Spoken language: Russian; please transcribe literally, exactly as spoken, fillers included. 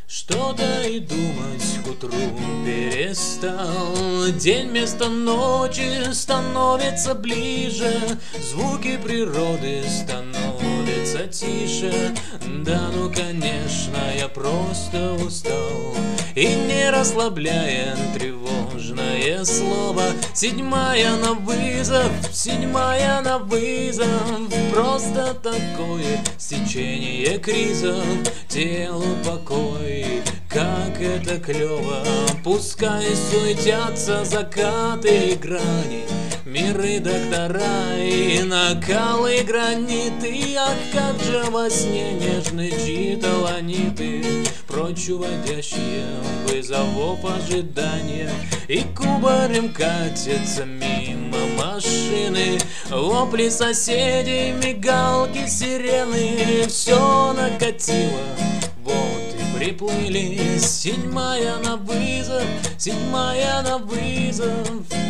Что-то и думать к утру перестал. День вместо ночи становится ближе, звуки природы становятся тише. Да ну конечно, я просто устал. И не расслабляет тревожное слово. Седьмая на вызов, седьмая на вызов. Просто такое стечение кризов. Телу покой, как это клево. Пускай суетятся закаты и грани, миры, доктора и накалы граниты. Ах, как же во сне нежны читаланиты, прочь уводящие вызовов ожидания. И кубарем катятся мимо машины, вопли соседей, мигалки, сирены. Все накатило, вот и приплыли. Седьмая на вызов, седьмая на вызов.